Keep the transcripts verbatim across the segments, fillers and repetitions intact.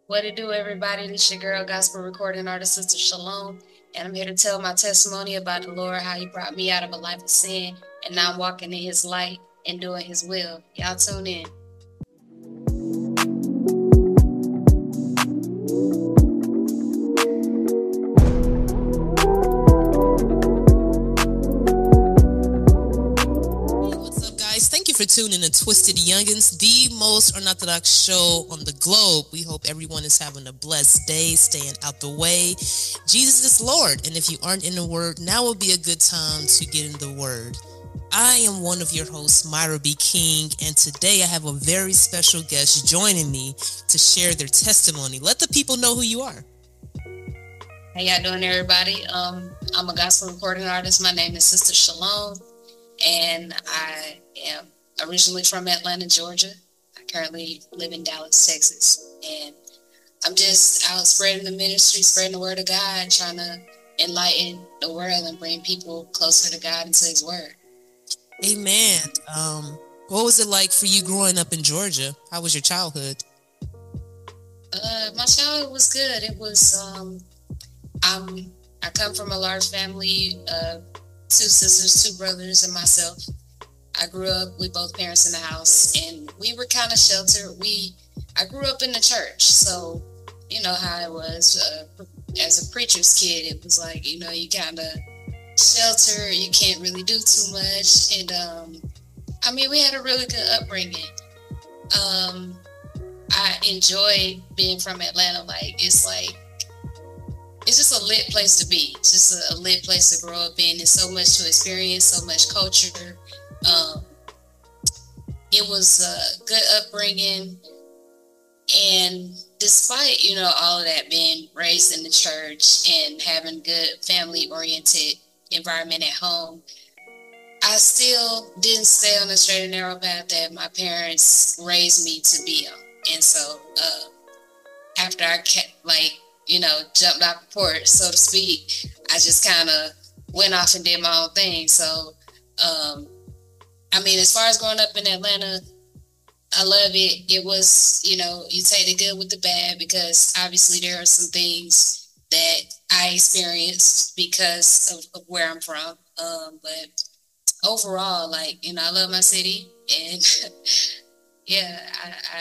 What it do, everybody? This your girl, gospel recording artist, Sister Shalom, and I'm here to tell my testimony about the Lord, how He brought me out of a life of sin, and now I'm walking in His light and doing His will. Y'all tune in. What's up, guys? Thank you for tuning in to Twisted Youngins, the most unorthodox show on the globe. We hope everyone is having a blessed day, staying out the way. Jesus is Lord, and if you aren't in the Word, now would be a good time to get in the Word. I am one of your hosts, Myra B. King, and today I have a very special guest joining me to share their testimony. Let the people know who you are. How y'all doing, everybody? Um, I'm a gospel recording artist. My name is Sister Shalom, and I am originally from Atlanta, Georgia. I currently live in Dallas, Texas, and I'm just out spreading the ministry, spreading the word of God, trying to enlighten the world and bring people closer to God and to His word. Amen. Um, what was it like for you growing up in Georgia? How was your childhood? Uh, my childhood was good. It was, um, I'm, I come from a large family, uh, two sisters, two brothers, and myself. I grew up with both parents in the house, and we were kind of sheltered. We, I grew up in the church, so you know how it was. Uh, as a preacher's kid, it was like, you know, you kind of shelter, you can't really do too much, and um, I mean, we had a really good upbringing. Um, I enjoyed being from Atlanta. Like, it's like, it's just a lit place to be. It's just a, a lit place to grow up in. There's so much to experience, so much culture. Um, it was a good upbringing, and despite, you know, all of that, being raised in the church and having good family-oriented environment at home, I still didn't stay on the straight and narrow path that my parents raised me to be on. And so uh, after I kept, like, you know, jumped off the porch, so to speak, I just kind of went off and did my own thing. So, um, I mean, as far as growing up in Atlanta, I love it. It was, you know, you take the good with the bad, because obviously there are some things that I experienced because of, of where I'm from. Um, but overall, like, you know, I love my city, and yeah, I, I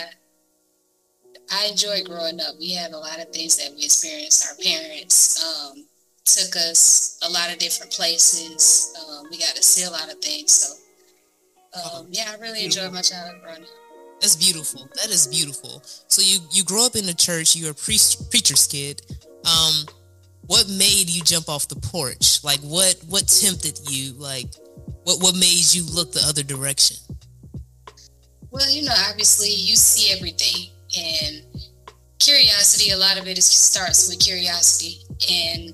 I enjoy growing up. We had a lot of things that we experienced. Our parents um, took us a lot of different places. Um, we got to see a lot of things. So, um, yeah, I really enjoyed my childhood growing up. That's beautiful. That is beautiful. So you you grew up in the church. You're a pre- preacher's kid. Um, what made you jump off the porch? Like, what what tempted you? Like, what what made you look the other direction? Well, you know, obviously you see everything, and curiosity, a lot of it is starts with curiosity, and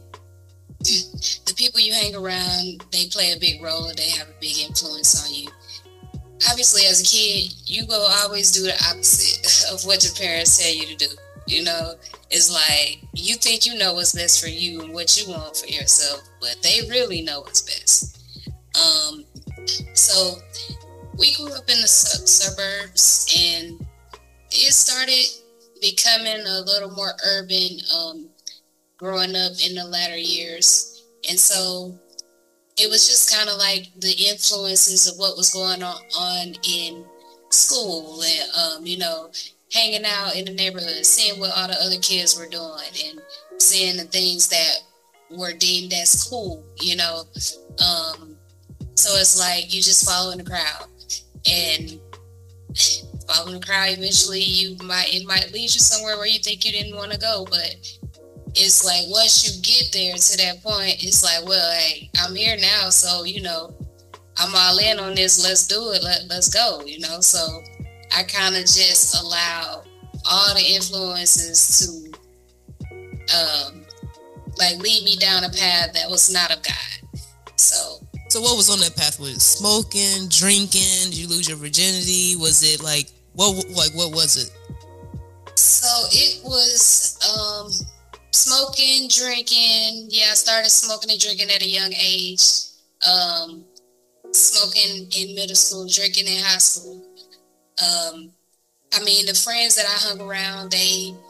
the people you hang around, they play a big role, and they have a big influence on you. Obviously, as a kid, you go always do the opposite of what your parents tell you to do. You know, it's like you think you know what's best for you and what you want for yourself, but they really know what's best. Um, so we grew up in the sub- suburbs, and it started becoming a little more urban, um, growing up in the latter years. And so it was just kind of like the influences of what was going on, on in school, and, um, you know, hanging out in the neighborhood, seeing what all the other kids were doing, and seeing the things that were deemed as cool, you know. Um, so it's like you just following the crowd, and following the crowd, eventually you might, it might lead you somewhere where you think you didn't want to go, but it's like once you get there to that point, it's like, well, hey, I'm here now, so, you know, I'm all in on this. Let's do it. Let, let's go, you know. So I kind of just allow all the influences to, um, like, lead me down a path that was not of God. So. So what was on that path? Was it smoking, drinking? Did you lose your virginity? Was it like, what, like, what was it? So it was, um, smoking, drinking. Yeah, I started smoking and drinking at a young age. Um, smoking in middle school, drinking in high school. Um, I mean, the friends that I hung around, they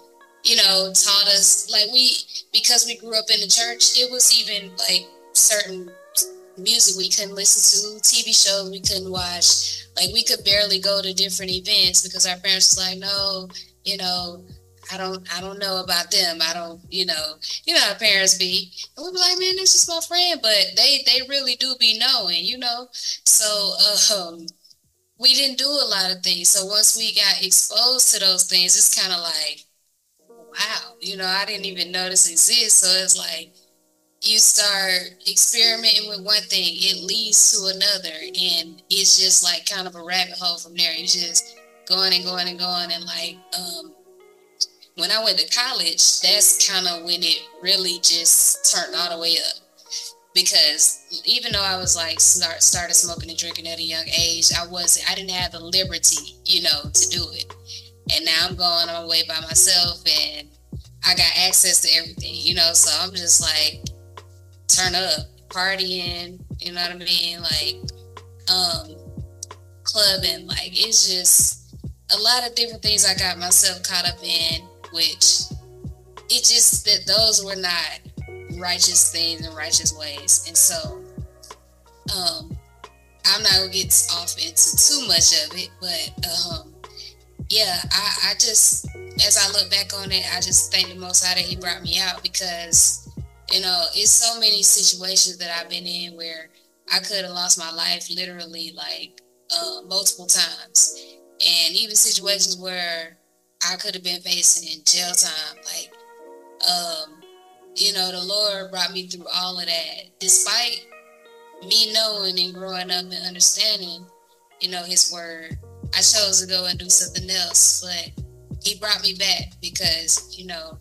you know, taught us, like, we, because we grew up in the church, it was even like certain music we couldn't listen to, T V shows we couldn't watch. Like, we could barely go to different events because our parents was like, no, you know, I don't, I don't know about them. I don't, you know, you know how parents be. And we'd be like, man, this is my friend, but they, they really do be knowing, you know. So, uh, um, we didn't do a lot of things. So once we got exposed to those things, it's kind of like, wow, you know, I didn't even know this exists. So it's like, you start experimenting with one thing, it leads to another, and it's just like kind of a rabbit hole from there. You just going and going and going, and like, um, when I went to college, that's kind of when it really just turned all the way up. Because even though I was like start, started smoking and drinking at a young age, I wasn't, I didn't have the liberty, you know, to do it. And now I'm going on my way by myself, and I got access to everything, you know. So I'm just like, turn up, partying, you know what I mean? Like, um, clubbing, like, it's just a lot of different things I got myself caught up in, which it just, that those were not righteous things and righteous ways. And so, um, I'm not gonna get off into too much of it, but, um, yeah, I, I just, as I look back on it, I just thank the Most High that He brought me out, because, you know, it's so many situations that I've been in where I could have lost my life literally, like, uh, multiple times. And even situations where I could have been facing jail time. Like, um, you know, the Lord brought me through all of that. Despite me knowing and growing up and understanding, you know, His word, I chose to go and do something else. But He brought me back because, you know,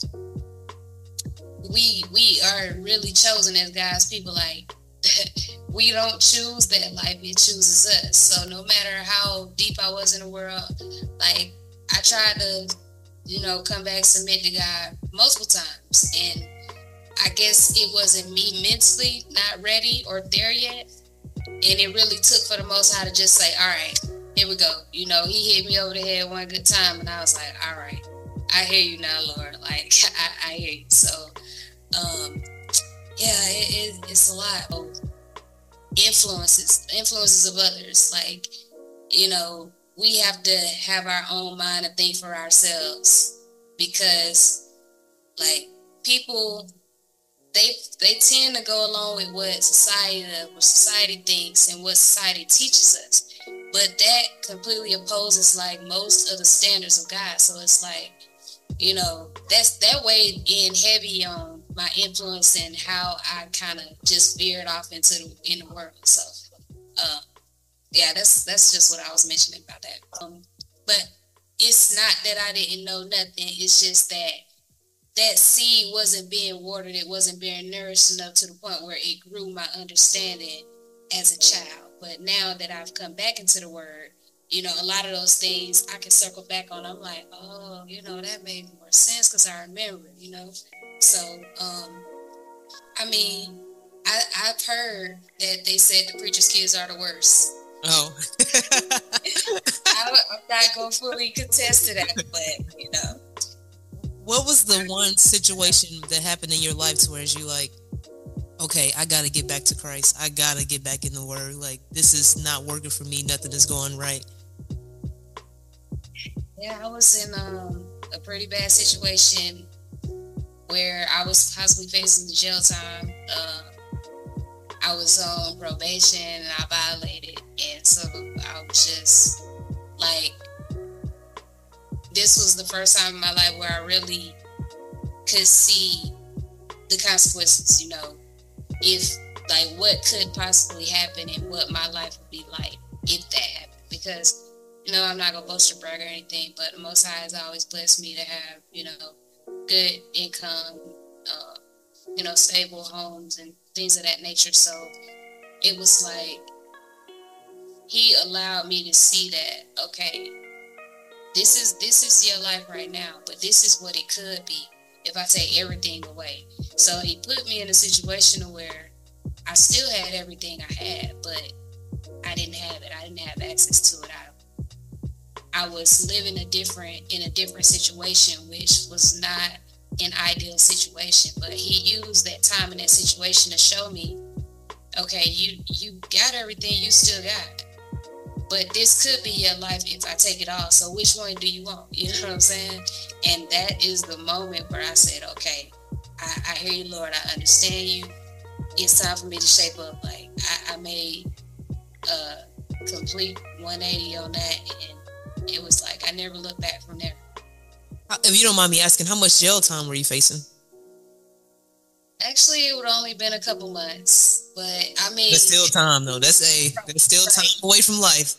we we are really chosen as God's people. Like, we don't choose that life, it chooses us. So no matter how deep I was in the world, like, I tried to, you know, come back, submit to God multiple times. And I guess it wasn't me mentally not ready or there yet. And it really took for the Most High to just say, all right, here we go. You know, He hit me over the head one good time, and I was like, all right, I hear you now, Lord. Like, I, I hear you. So, um, yeah, it, it, it's a lot of influences, influences of others. Like, you know, we have to have our own mind and think for ourselves, because, like, people, they they tend to go along with what society what society thinks and what society teaches us, but that completely opposes, like, most of the standards of God. So it's like, you know, that's that weighed in heavy on my influence and how I kind of just veered off into the, in the world. So, uh, yeah, that's that's just what I was mentioning about that. Um, but it's not that I didn't know nothing. It's just that that seed wasn't being watered. It wasn't being nourished enough to the point where it grew my understanding as a child. But now that I've come back into the Word, you know, a lot of those things I can circle back on. I'm like, oh, you know, that made more sense because I remember, you know. So, um, I mean, I, I've heard that they said the preacher's kids are the worst. Oh. I, I'm not going to fully contest to that, but, you know. What was the one situation that happened in your life to where you like, okay, I got to get back to Christ. I got to get back in the Word. Like, this is not working for me. Nothing is going right. Yeah, I was in um, a pretty bad situation where I was possibly facing the jail time. Uh, I was on probation and I violated. And so I was just like, this was the first time in my life where I really could see the consequences, you know, if, like, what could possibly happen and what my life would be like if that happened. Because, you know, I'm not going to boast or brag or anything, but the Most High has always blessed me to have, you know, good income, uh, you know, stable homes and things of that nature. So it was like, He allowed me to see that, okay, This is this is your life right now, but this is what it could be if I take everything away. So He put me in a situation where I still had everything I had, but I didn't have it. I didn't have access to it. I, I was living a different in a different situation, which was not an ideal situation. But he used that time in that situation to show me, okay, you you got everything you still got, but this could be your life if I take it all. So which one do you want? You know what I'm saying? And that is the moment where I said, okay, I, I hear you, Lord. I understand you. It's time for me to shape up. Like I, I made a complete one eighty on that, and it was like I never looked back from there. If you don't mind me asking, how much jail time were you facing? Actually, it would only been a couple months, but I mean, that's still time though. That's a that's still time right. away from life.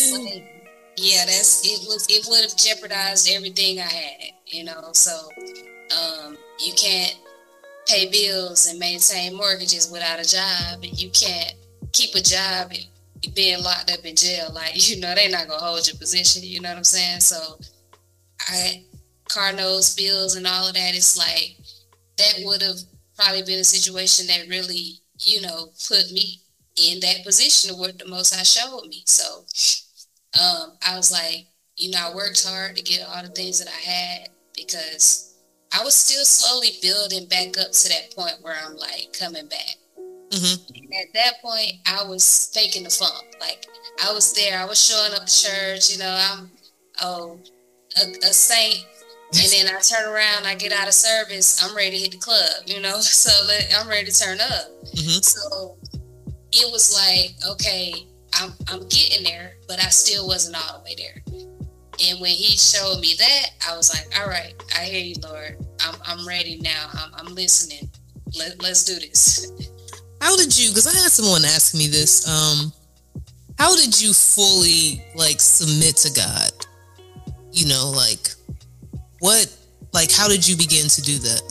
Yeah, that's it. Was it would have jeopardized everything I had, you know. So um, you can't pay bills and maintain mortgages without a job, and you can't keep a job and being locked up in jail. Like, you know, they're not gonna hold your position. You know what I'm saying? So I car notes, bills, and all of that. It's like that would have probably been a situation that really, you know, put me in that position of what the Most High showed me. So um, I was like, you know, I worked hard to get all the things that I had because I was still slowly building back up to that point where I'm like coming back. Mm-hmm. At that point, I was faking the funk. Like I was there, I was showing up to church. You know, I'm oh a, a saint. And then I turn around, I get out of service, I'm ready to hit the club, you know, so I'm ready to turn up. Mm-hmm. So it was like, okay, I'm I'm getting there, but I still wasn't all the way there. And when he showed me that, I was like, all right, I hear you, Lord. I'm I'm ready now. I'm I'm listening. Let, let's do this. How did you, because I had someone ask me this, um, how did you fully, like, submit to God? You know, like, What, like, how did you begin to do that?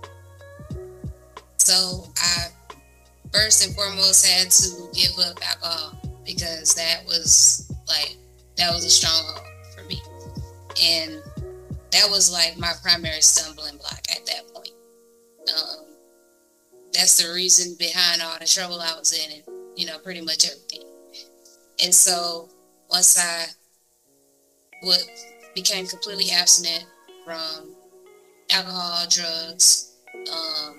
So I first and foremost had to give up alcohol because that was like, that was a stronghold for me. And that was like my primary stumbling block at that point. Um, that's the reason behind all the trouble I was in and, you know, pretty much everything. And so once I would, became completely abstinent from alcohol, drugs, um,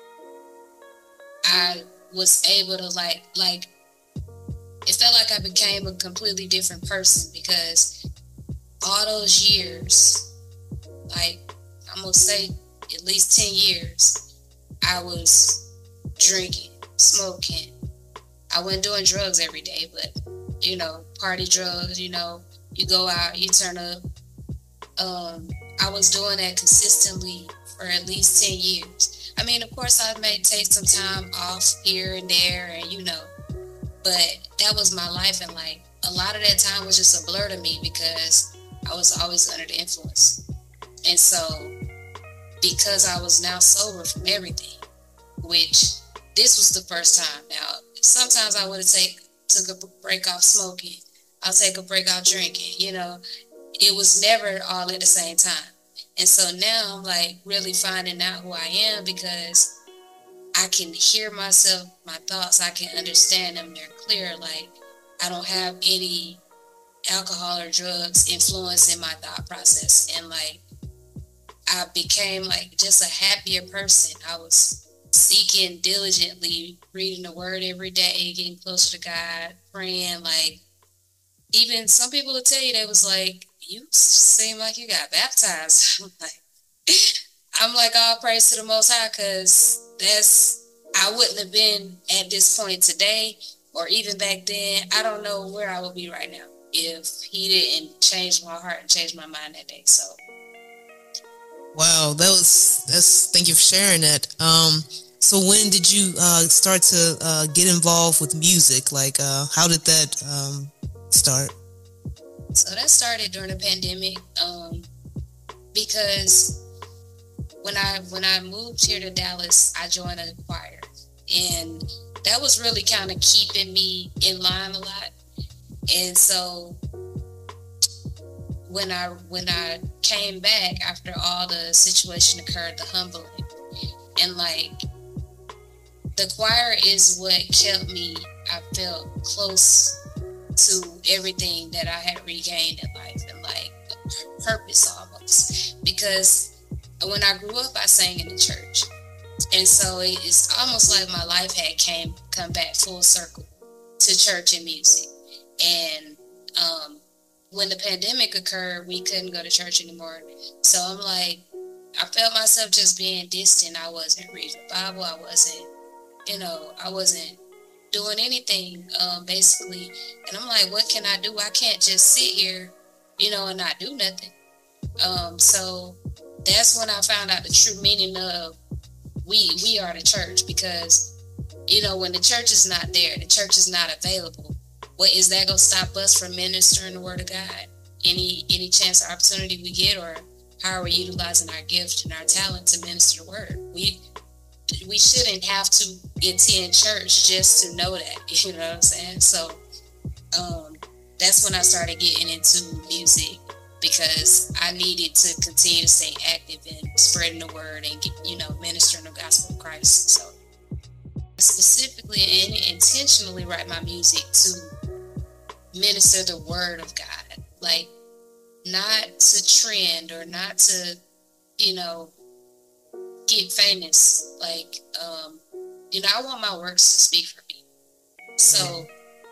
I was able to like, like, it felt like I became a completely different person because all those years, like, I'm gonna say at least ten years, I was drinking, smoking. I wasn't doing drugs every day, but, you know, party drugs, you know, you go out, you turn up. Um, I was doing that consistently for at least ten years. I mean, of course, I may take some time off here and there, and you know, but that was my life, and like a lot of that time was just a blur to me because I was always under the influence. And so, because I was now sober from everything, which this was the first time. Now, sometimes I would have take took a break off smoking. I'll take a break off drinking, you know. It was never all at the same time. And so now I'm like really finding out who I am because I can hear myself, my thoughts, I can understand them, they're clear. Like I don't have any alcohol or drugs influencing my thought process. And like I became like just a happier person. I was seeking diligently, reading the word every day, getting closer to God, praying. Like even some people will tell you, they was like, you seem like you got baptized. I'm like, I'm like, all praise to the Most High, because that's, I wouldn't have been at this point today, or even back then. I don't know where I would be right now if he didn't change my heart and change my mind that day. So, wow, that was that's. Thank you for sharing that. Um, so when did you uh, start to uh, get involved with music? Like, uh, how did that um, start? So that started during the pandemic, um, because when I when I moved here to Dallas, I joined a choir, and that was really kind of keeping me in line a lot. And so when I when I came back after all the situation occurred, the humbling, and like the choir is what kept me, I felt close to everything that I had regained in life, and like purpose almost. Because when I grew up, I sang in the church, and so it's almost like my life had came come back full circle to church and music. And um, when the pandemic occurred, we couldn't go to church anymore. So I'm like, I felt myself just being distant. I wasn't reading the Bible. I wasn't, you know, I wasn't doing anything, um, basically. And I'm like, what can I do? I can't just sit here, you know, and not do nothing. Um, so that's when I found out the true meaning of we, we are the church. Because, you know, when the church is not there, the church is not available, what is that going to stop us from ministering the word of God? Any, any chance or opportunity we get, or how are we utilizing our gift and our talent to minister the word? We, we shouldn't have to attend church just to know that, you know what I'm saying? So um, that's when I started getting into music, because I needed to continue to stay active in spreading the word and, you know, ministering the gospel of Christ. So I specifically and intentionally write my music to minister the word of God, like not to trend or not to, you know, get famous. Like, um, you know, I want my works to speak for me. So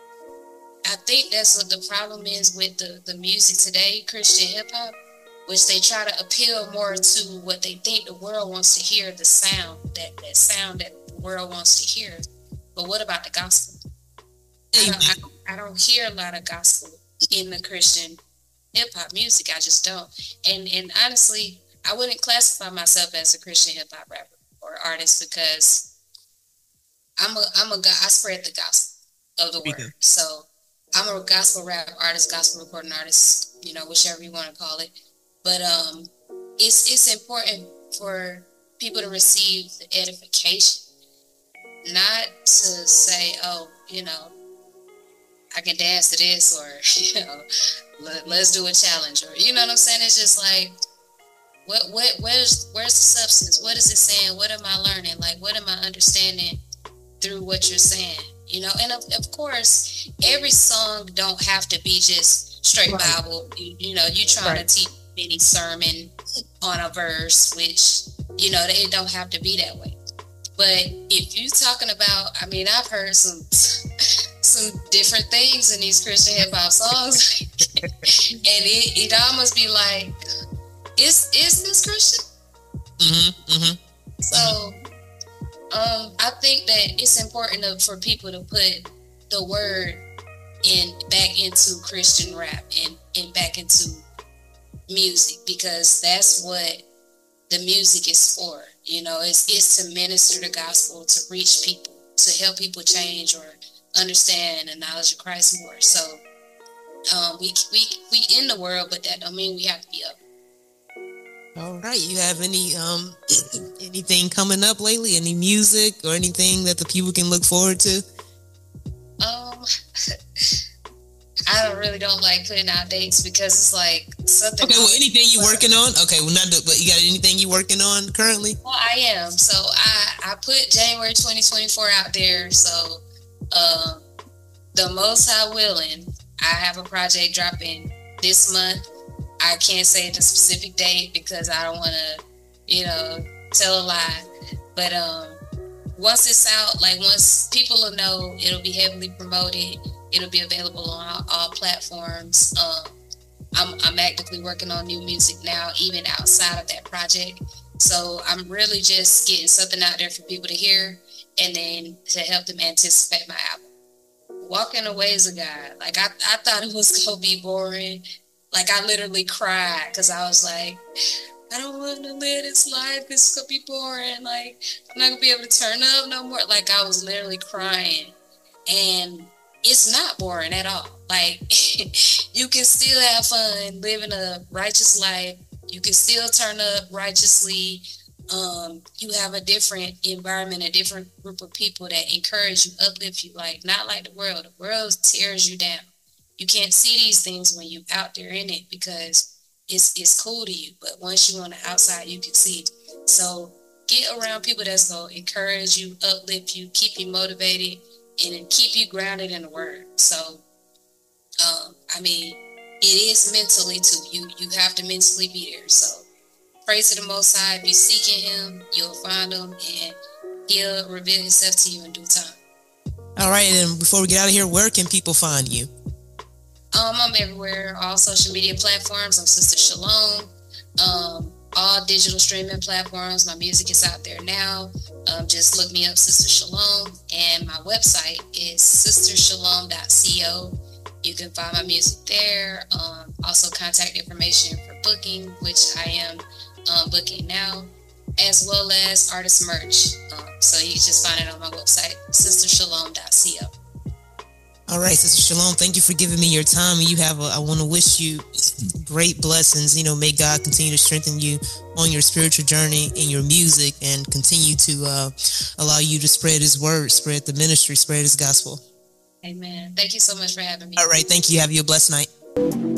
I think that's what the problem is with the, the music today, Christian hip hop, which they try to appeal more to what they think the world wants to hear, the sound, that, that sound that the world wants to hear. But what about the gospel? I don't, I don't, I don't hear a lot of gospel in the Christian hip hop music. I just don't. And and honestly, I wouldn't classify myself as a Christian hip hop rapper or artist, because I'm a I'm a I spread the gospel of the word. Okay. So I'm a gospel rap artist, gospel recording artist, you know, whichever you want to call it. But um, it's it's important for people to receive the edification, not to say, oh, you know, I can dance to this, or, you know, let, let's do a challenge, or, you know what I'm saying? It's just like, what, what, where's, where's the substance? What is it saying? What am I learning? Like, what am I understanding through what you're saying? You know, and of, of course, every song don't have to be just straight right. Bible. You, you know, you trying right. to teach any sermon on a verse, which, you know, it don't have to be that way. But if you're talking about, I mean, I've heard some some different things in these Christian hip hop songs, and it, it almost be like, is is this Christian? Mm-hmm, mm-hmm. So, um, I think that it's important for people to put the word in back into Christian rap and, and back into music, because that's what the music is for. You know, it's it's to minister the gospel, to reach people, to help people change or understand the knowledge of Christ more. So um, we we we in the world, but that don't mean we have to be up. All right. You have any um anything coming up lately? Any music or anything that the people can look forward to? Um, I don't really don't like putting out dates, because it's like something. Okay, well, anything you working on? Okay, well, not. But you got anything you working on currently? Well, I am. So I I put January twenty twenty-four out there. So, uh, the Most High willing, I have a project dropping this month. I can't say the specific date because I don't want to, you know, tell a lie. But um, once it's out, like once people will know, it'll be heavily promoted. It'll be available on all, all platforms. Um, I'm, I'm actively working on new music now, even outside of that project. So I'm really just getting something out there for people to hear, and then to help them anticipate my album. Walking the Ways of God. Like, I, I thought it was going to be boring. Like, I literally cried because I was like, I don't want to live this life. It's going to be boring. Like, I'm not going to be able to turn up no more. Like, I was literally crying. And it's not boring at all. Like, you can still have fun living a righteous life. You can still turn up righteously. Um, you have a different environment, a different group of people that encourage you, uplift you. Like, not like the world. The world tears you down. You can't see these things when you're out there in it, because it's it's cool to you. But once you're on the outside, you can see it. So get around people that's going to encourage you, uplift you, keep you motivated, and keep you grounded in the word. So Um, I mean, it is mentally too. You you have to mentally be there. So pray to the Most High. If you're seeking Him, you'll find Him, and He'll reveal Himself to you in due time. All right, and before we get out of here, where can people find you? Um, I'm everywhere, all social media platforms. I'm Sister Shalom. Um, all digital streaming platforms. My music is out there now. Um, just look me up, Sister Shalom, and my website is sister shalom dot co. You can find my music there. Um, also, contact information for booking, which I am um, booking now, as well as artist merch. Um, so you can just find it on my website, sister shalom dot co. All right, Sister Shalom, thank you for giving me your time. And you have a, I want to wish you great blessings. You know, may God continue to strengthen you on your spiritual journey in your music, and continue to uh, allow you to spread His word, spread the ministry, spread His gospel. Amen. Thank you so much for having me. All right, thank you. Have you a blessed night.